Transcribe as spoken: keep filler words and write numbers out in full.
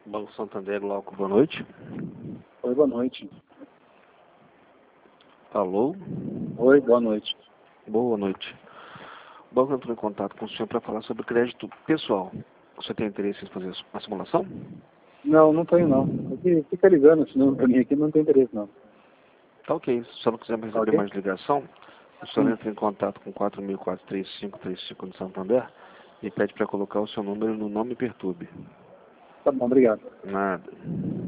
Banco Santander, Glauco, boa noite. Oi, boa noite. Alô? Oi, boa noite. Boa noite. O banco entrou em contato com o senhor para falar sobre crédito pessoal. Você tem interesse em fazer uma simulação? Não, não tenho não. Aqui, fica ligando, senão pra mim aqui não tem interesse não. Tá ok. Se o senhor não quiser receber Ok? mais ligação, o senhor Hum. entra em contato com quatro mil quatrocentos e trinta e cinco, trinta e cinco no Santander e pede para colocar o seu número no Nome Perturbe. Tá bom, obrigado. Nada.